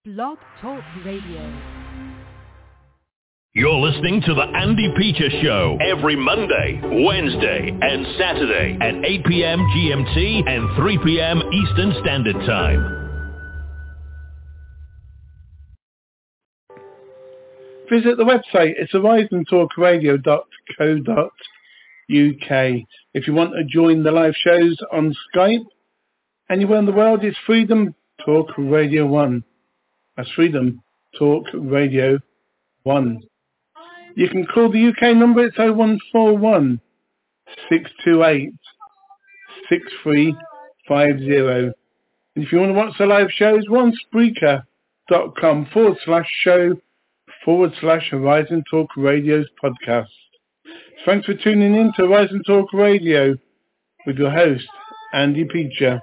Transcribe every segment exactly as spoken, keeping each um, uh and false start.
Blog Talk Radio. You're listening to The Andy Peter Show every Monday, Wednesday, and Saturday at eight p.m. G M T and three p.m. Eastern Standard Time. Visit the website. It's horizon talk radio dot co dot U K. If you want to join the live shows on Skype, anywhere in the world, it's Freedom Talk Radio one. That's Freedom Talk Radio one. You can call the U K number. It's oh one four one, six two eight, six three five zero. And if you want to watch the live shows, we're on Spreaker.com forward slash show forward slash Horizon Talk Radio's podcast. Thanks for tuning in to Horizon Talk Radio with your host, Andy Peacher.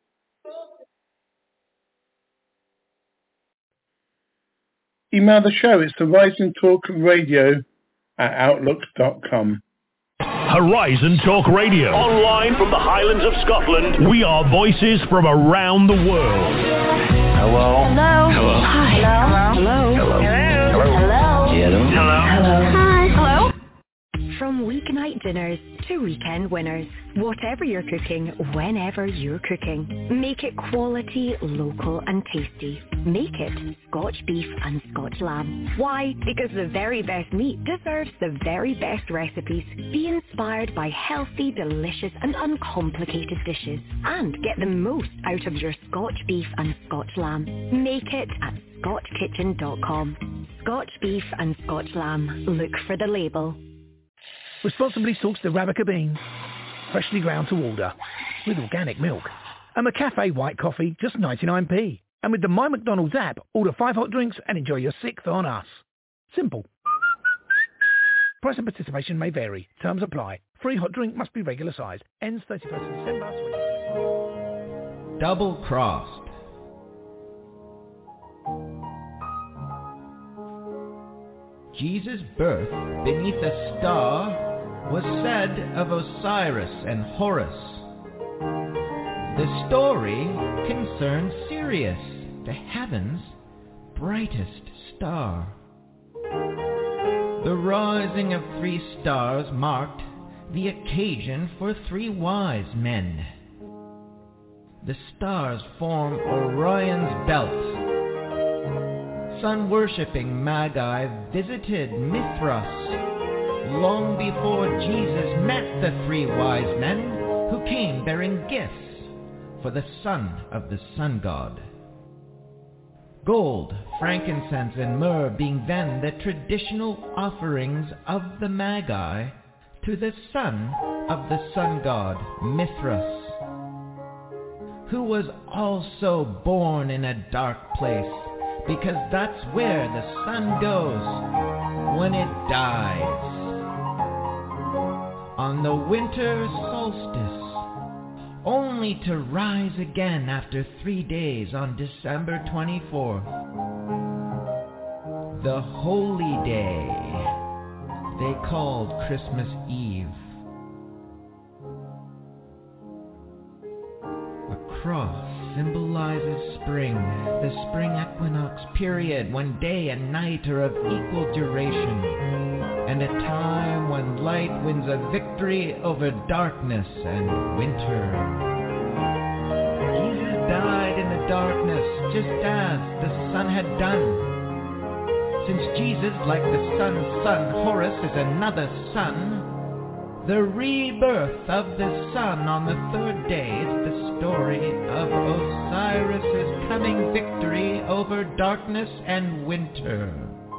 Email the show. It's Horizon Talk Radio at outlook dot com. Horizon Talk Radio. Online from the Highlands of Scotland. We are voices from around the world. Hello. Hello. Hello. Hi. Hello. Hello. Hello. Hello. Hello. Hello. Hello. Hello. Hi. Hello. From weeknight dinners to weekend winners, whatever you're cooking, whenever you're cooking, make it quality, local and tasty. Make it Scotch beef and Scotch lamb. Why? Because the very best meat deserves the very best recipes. Be inspired by healthy, delicious and uncomplicated dishes. And get the most out of your Scotch beef and Scotch lamb. Make it at scotch kitchen dot com. Scotch beef and Scotch lamb. Look for the label. Responsibly sourced Arabica beans, freshly ground to order, with organic milk. And McCafe white coffee, just ninety-nine p. And with the My McDonald's app, order five hot drinks and enjoy your sixth on us. Simple. Price and participation may vary. Terms apply. Free hot drink must be regular sized. Ends thirty-first of December. Double Crossed. Jesus' birth beneath a star was said of Osiris and Horus. The story concerns Sirius, the heaven's brightest star. The rising of three stars marked the occasion for three wise men. The stars form Orion's belt. Sun-worshipping Magi visited Mithras long before Jesus met the three wise men who came bearing gifts for the son of the sun god. Gold, frankincense, and myrrh being then the traditional offerings of the Magi to the son of the sun god Mithras, who was also born in a dark place, because that's where the sun goes when it dies. On the winter solstice, only to rise again after three days on December twenty-fourth. The holy day they called Christmas Eve. A cross symbolizes spring, the spring equinox period when day and night are of equal duration, and a time when light wins a victory over darkness and winter. Jesus died in the darkness just as the sun had done. Since Jesus, like the sun's son Horus, is another sun, the rebirth of the sun on the third day is the story of Osiris's coming victory over darkness and winter.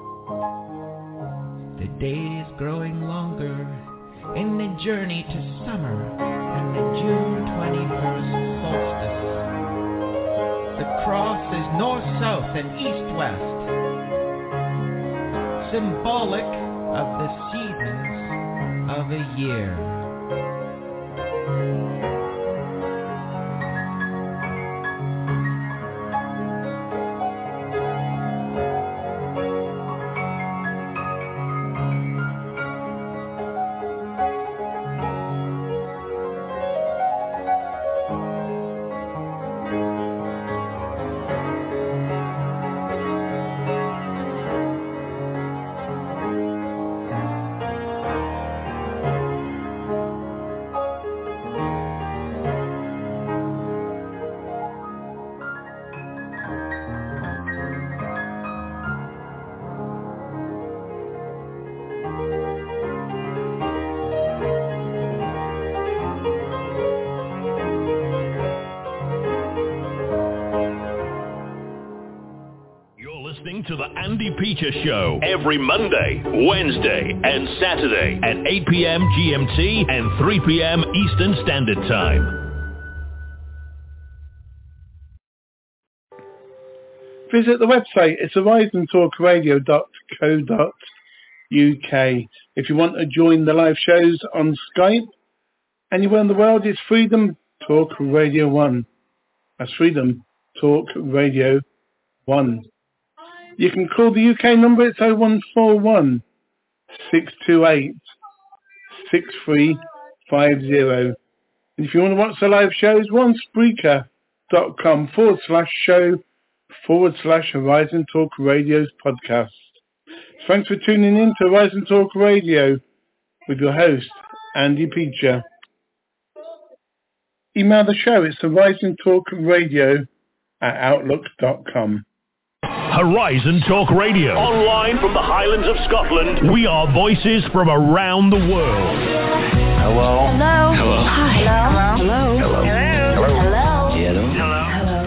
The days growing longer in the journey to summer and the June twenty-first solstice. The cross is north-south and east-west, symbolic of the seasons of a year. listening to the Andy Peter Show every Monday, Wednesday, and Saturday at eight p.m. G M T and three p.m. Eastern Standard Time. Visit the website. It's horizon talk radio dot co dot U K. If you want to join the live shows on Skype, anywhere in the world, it's Freedom Talk Radio one. That's Freedom Talk Radio one. You can call the U K number. It's oh one four one, six two eight, six three five zero. And if you want to watch the live shows, we're on Spreaker.com forward slash show forward slash Horizon Talk Radio's podcast. Thanks for tuning in to Horizon Talk Radio with your host, Andy Peacher. Email the show. It's Horizon Talk Radio at outlook dot com. Horizon Talk Radio. Online from the Highlands of Scotland. We are voices from around the world. Hello. Hello. Hello. Hi. Hello. Hello. Hello. Hello. Hello. Hello. Hello.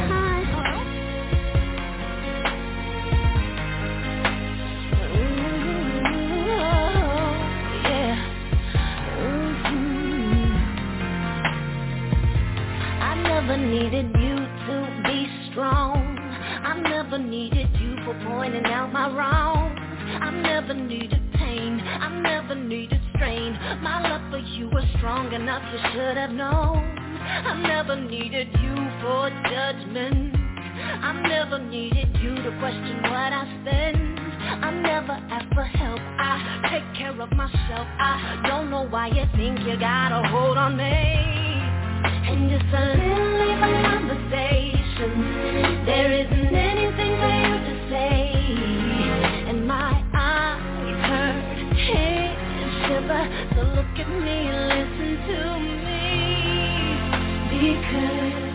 Needed you to be strong. I never needed you for pointing out my wrongs. I never needed pain. I never needed strain. My love for you was strong enough, you should have known. I never needed you for judgment. I never needed you to question what I spend. I never asked for help. I take care of myself. I don't know why you think you got a hold on me. And just a little even conversation. There isn't anything for you to say. And my eyes hurt, head shiver. So look at me and listen to me. Because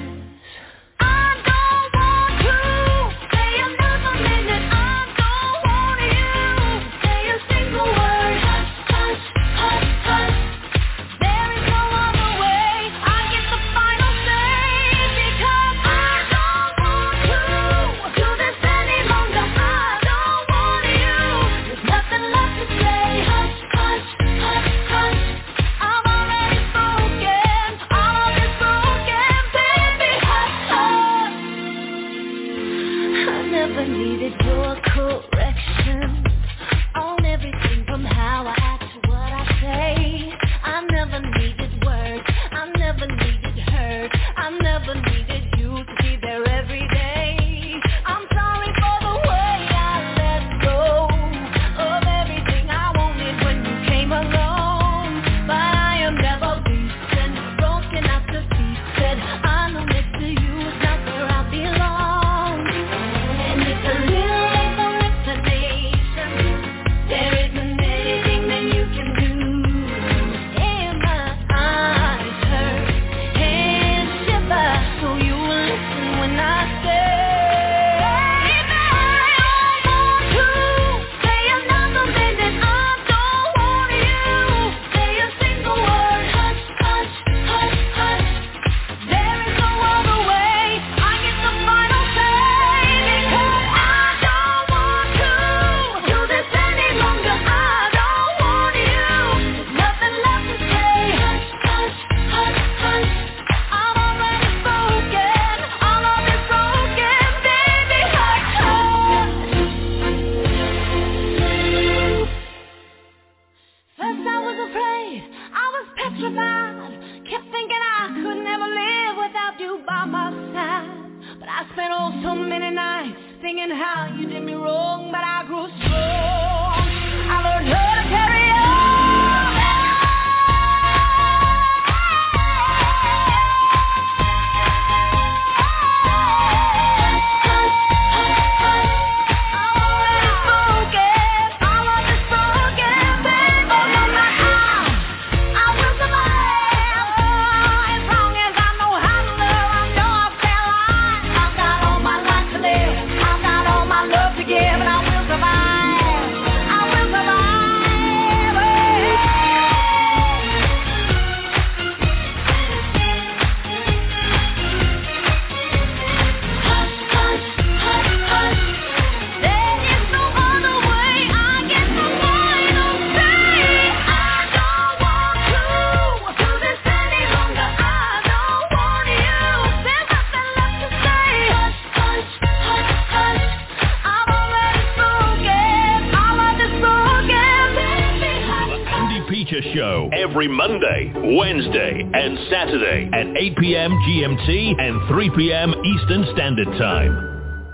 Peter Show every Monday, Wednesday and Saturday at eight p.m. G M T and three p.m. Eastern Standard Time.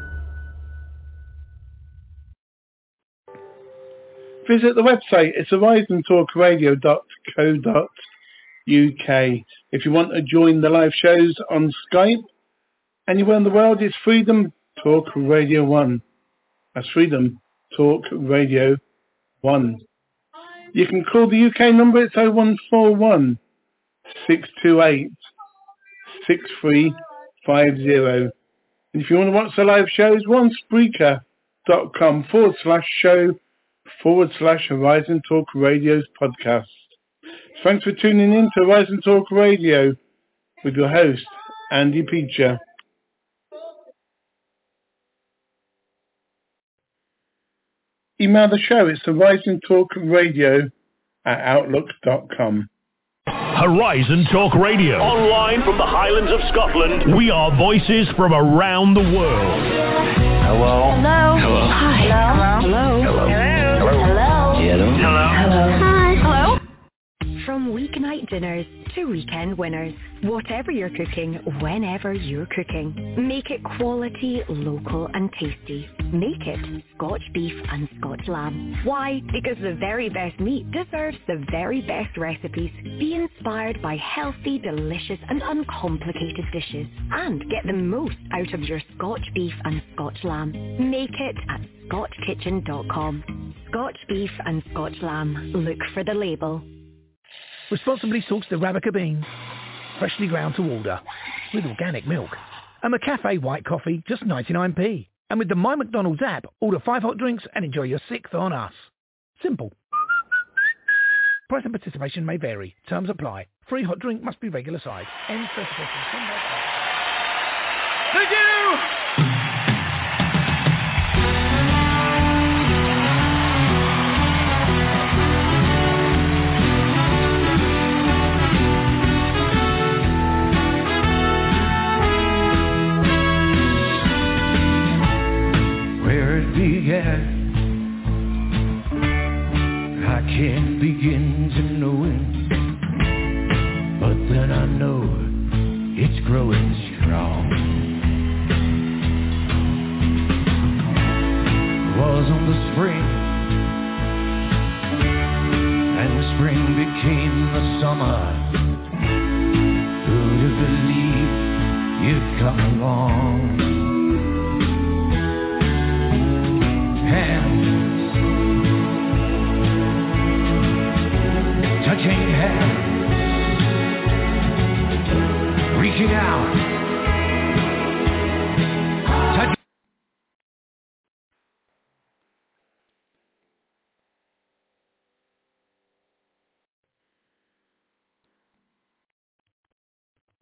Visit the website. It's horizon talk radio dot co dot uk. If you want to join the live shows on Skype, anywhere in the world, it's Freedom Talk Radio one. That's Freedom Talk Radio one. You can call the U K number. It's oh one four one, six two eight, six three five zero. And if you want to watch the live shows, we're on Spreaker.com forward slash show forward slash Horizon Talk Radio's podcast. Thanks for tuning in to Horizon Talk Radio with your host, Andy Peacher. Email the show. It's Horizon Talk Radio at outlook dot com. Horizon Talk Radio. Online from the Highlands of Scotland. We are voices from around the world. Hello. Hello. Hello. Hi. Hello. Hello. Hello. Hello. Hello. Hello. Hello. Hello. Hi. Hello. From weeknight dinners to weekend winners, whatever you're cooking, whenever you're cooking, make it quality, local and tasty. Make it Scotch beef and Scotch lamb. Why? Because the very best meat deserves the very best recipes. Be inspired by healthy, delicious and uncomplicated dishes and get the most out of your Scotch beef and Scotch lamb. Make it at scotch kitchen dot com. Scotch beef and Scotch lamb. Look for the label. Responsibly sourced Arabica beans, freshly ground to order, with organic milk. And McCafe white coffee, just ninety-nine p. And with the My McDonald's app, order five hot drinks and enjoy your sixth on us. Simple. Price and participation may vary. Terms apply. Free hot drink must be regular size. End specification. Thank you! Began. I can't begin to know it, but then I know it's growing strong. Was on the spring, and spring became the summer. Who'd have believed you'd come along?